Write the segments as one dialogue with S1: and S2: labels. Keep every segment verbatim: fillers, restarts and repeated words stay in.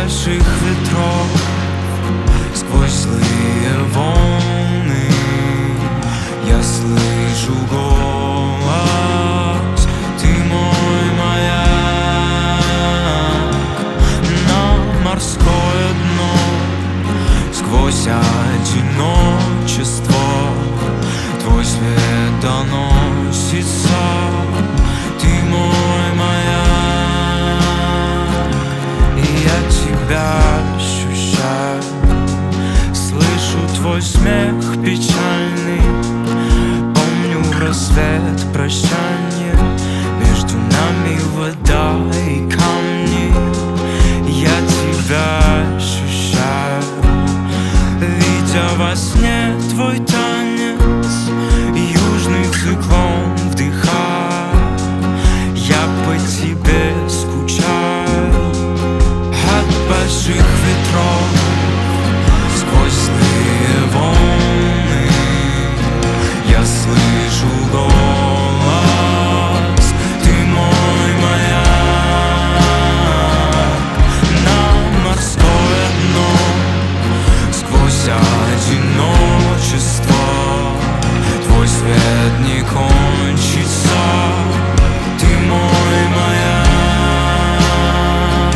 S1: больших ветров, сквозь злые волны я слышу голос. Ты мой маяк на морское дно. Сквозь одиночество твой свет доносится. Ты мой маяк, и я тебя ощущаю. Слышу твой смех печальный, помню рассвет прощания. Между нами вода и камни. Я тебя ощущаю, видя во сне твой танец. Южный циклон вдыхая, я по тебе скучаю. От больших ветров, сквозь злые волны я слышу голос. Ты мой маяк на морское дно. Сквозь одиночество твой свет не кончится. Ты мой маяк.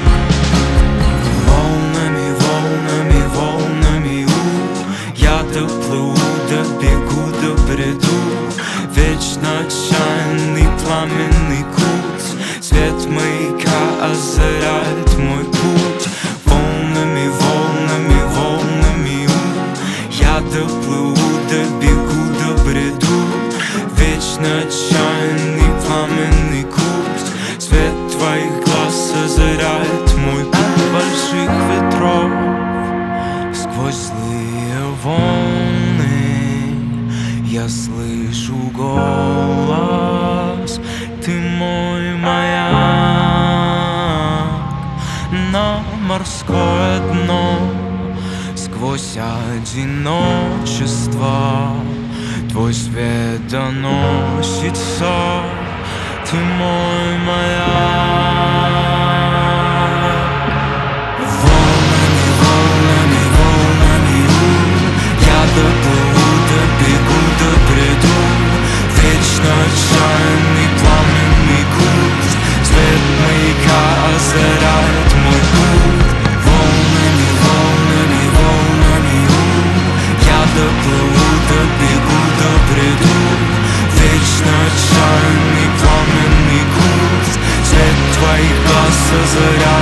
S1: Волнами, волнами, волнами у я доплыву, добегу, добреду. Вечно отчаянный пламенный куть, свет маяка озаряет мой путь. Волнами, волнами, волнами у я доплыву, добегу, добреду. Вечно отчаянный пламенный куть, свет твоих глаз озаряет мой путь. Больших ветров, сквозь злые волны я слышу голос. Ты мой маяк на морское дно. Сквозь одиночество твой свет доносится. Ты мой маяк. Волнами, волнами, волнами у я доплыву, добегу, добреду. Вечно отчаянный пламенный куть, свет маяка озаряет мой путь. Волнами, волнами, волнами у я доплыву, добегу, добреду. Вечно отчаянный пламенный куть, свет твоих глаз озаряет